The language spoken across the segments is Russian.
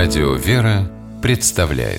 Радио «Вера» представляет.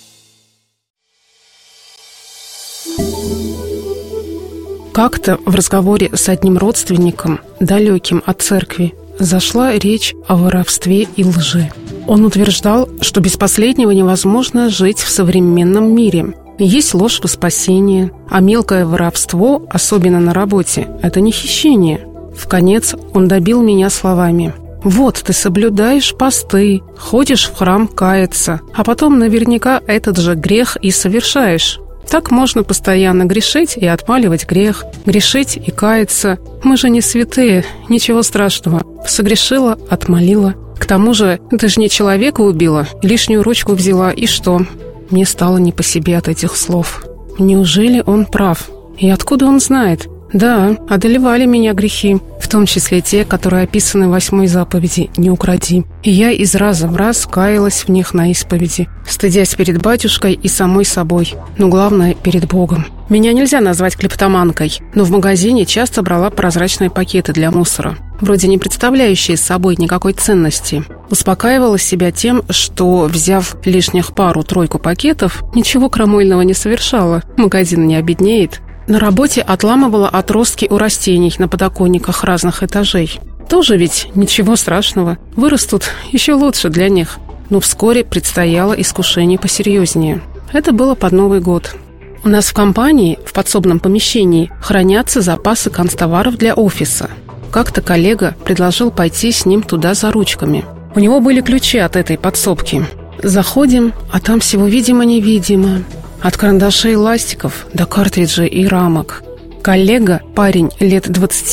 Как-то в разговоре с одним родственником, далеким от церкви, зашла речь о воровстве и лжи. Он утверждал, что без последнего невозможно жить в современном мире. Есть ложь во спасение, а мелкое воровство, особенно на работе, это не хищение. Вконец он добил меня словами: «Вот ты соблюдаешь посты, ходишь в храм каяться, а потом наверняка этот же грех и совершаешь. Так можно постоянно грешить и отмаливать грех, грешить и каяться. Мы же не святые, ничего страшного. Согрешила, отмолила. К тому же ты же не человека убила, лишнюю ручку взяла, и что?» Мне стало не по себе от этих слов. Неужели он прав? И откуда он знает? Да, одолевали меня грехи, в том числе те, которые описаны в 8 заповеди «Не укради». И я из раза в раз каялась в них на исповеди, стыдясь перед батюшкой и самой собой, но главное – перед Богом. Меня нельзя назвать клептоманкой, но в магазине часто брала прозрачные пакеты для мусора, вроде не представляющие собой никакой ценности. Успокаивала себя тем, что, взяв лишних пару-тройку пакетов, ничего крамольного не совершала, магазин не обеднеет. На работе отламывала отростки у растений на подоконниках разных этажей. Тоже ведь ничего страшного, вырастут еще лучше для них. Но вскоре предстояло искушение посерьезнее. Это было под Новый год. У нас в компании, в подсобном помещении, хранятся запасы канцтоваров для офиса. Как-то коллега предложил пойти с ним туда за ручками. У него были ключи от этой подсобки. Заходим, а там всего видимо-невидимо. От карандашей и ластиков до картриджей и рамок. Коллега, парень лет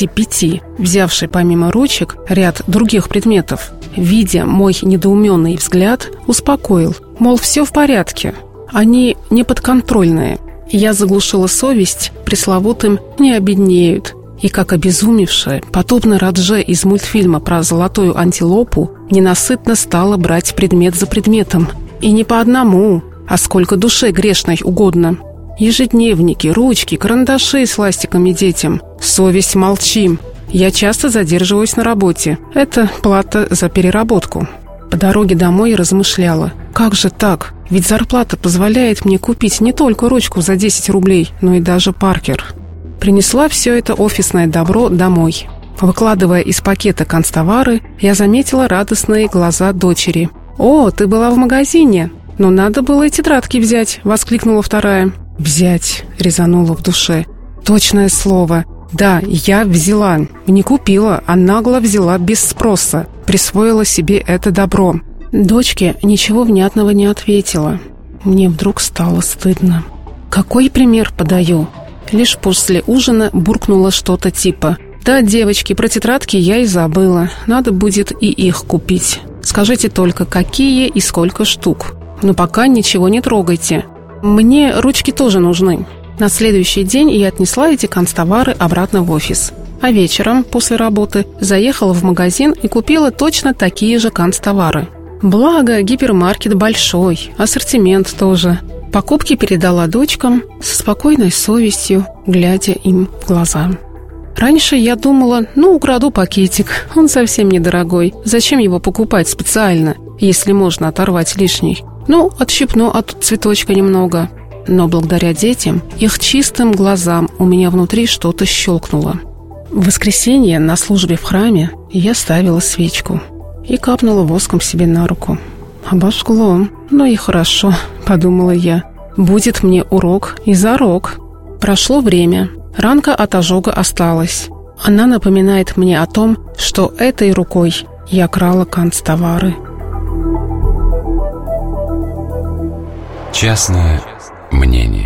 25, взявший помимо ручек ряд других предметов, видя мой недоуменный взгляд, успокоил, мол, все в порядке, они неподконтрольные. Я заглушила совесть пресловутым «не обеднеют». И как обезумевшая, подобно Радже из мультфильма про золотую антилопу, ненасытно стала брать предмет за предметом. И не по одному, а сколько душе грешной угодно. Ежедневники, ручки, карандаши с ластиками детям. Совесть молчим. Я часто задерживаюсь на работе. Это плата за переработку. По дороге домой размышляла. Как же так? Ведь зарплата позволяет мне купить не только ручку за 10 рублей, но и даже Паркер. Принесла все это офисное добро домой. Выкладывая из пакета канцтовары, я заметила радостные глаза дочери. «О, ты была в магазине!» «Но надо было и тетрадки взять», — воскликнула вторая. «Взять», — резанула в душе. Точное слово. Да, я взяла. Не купила, а нагло взяла без спроса. Присвоила себе это добро. Дочке ничего внятного не ответила. Мне вдруг стало стыдно. Какой пример подаю? Лишь после ужина буркнула что-то типа: «Да, девочки, про тетрадки я и забыла. Надо будет и их купить. Скажите только, какие и сколько штук. Но пока ничего не трогайте. Мне ручки тоже нужны». На следующий день я отнесла эти канцтовары обратно в офис. А вечером, после работы, заехала в магазин и купила точно такие же канцтовары. Благо, гипермаркет большой, ассортимент тоже. Покупки передала дочкам со спокойной совестью, глядя им в глаза. Раньше я думала, украду пакетик, он совсем недорогой. Зачем его покупать специально, если можно оторвать лишний? Отщипну от цветочка немного. Но благодаря детям, их чистым глазам у меня внутри что-то щелкнуло. В воскресенье на службе в храме я ставила свечку и капнула воском себе на руку. Обожгло. И хорошо, подумала я. Будет мне урок и зарок. Прошло время. Ранка от ожога осталась. Она напоминает мне о том, что этой рукой я крала канцтовары. Частное мнение.